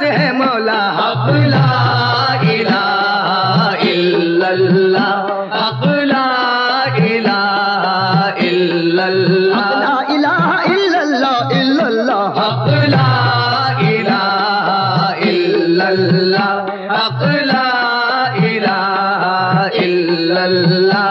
है मौला। हक ला इलाहा इल्लल्लाह, हक ला इलाहा इल्लल्लाह, ला इलाहा इल्लल्लाह इल्लल्लाह, हक ला इलाहा इल्लल्लाह, हक ला इलाहा इल्लल्लाह।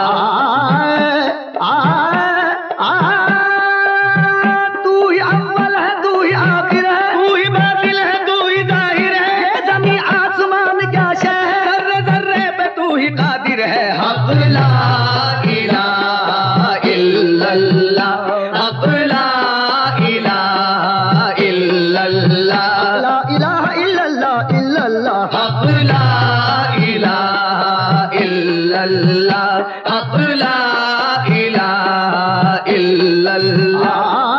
तू ही अव्वल है, तू ही आखिर है, तू ही बातिल है, तू ही जाहिर है। जमी आसमान क्या शय है, जर्रे जर्रे पे तू ही कादिर है। हक ला इलाहा इल्लल्लाह, हक ला इलाहा इल्लल्लाह, ला इलाहा इल्लल्लाह इल्लल्लाह, हक ला इलाहा इल्लल्लाह, हक ला इलाहा इल्लल्लाह।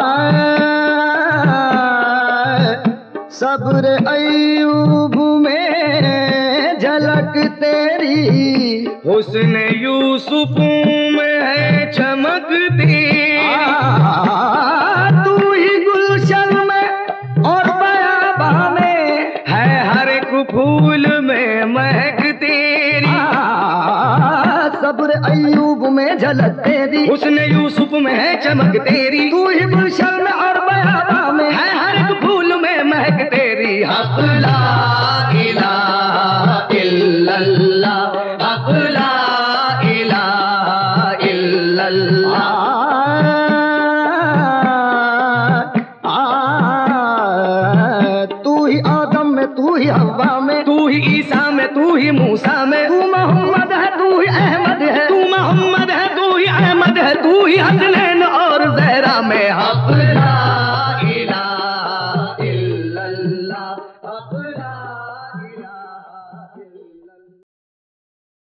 सब्र अय्यूब में झलक तेरी, हुस्न यूसुफ में है चमक तेरी। तू ही गुलशन में और बयाबा में है हर एक फूल में महक तेरी। सब्र अय्यूब में झलक तेरी, हुस्न यूसुफ में है चमक तेरी। तू ही गुलशन में और बयाबा में है हर एक फूल में महक तेरी। हक ला इलाहा इल्लल्लाह, हक ला इलाहा इल्लल्लाह। तू ही आदम में, तू ही हव्वा में, तू ही ईसा में, तू ही मूसा में। तू मोहम्मद है, तू ही अहमद है, तू मोहम्मद है, तू ही अहमद है, तू ही हसनैन और ज़हरा में। हक ला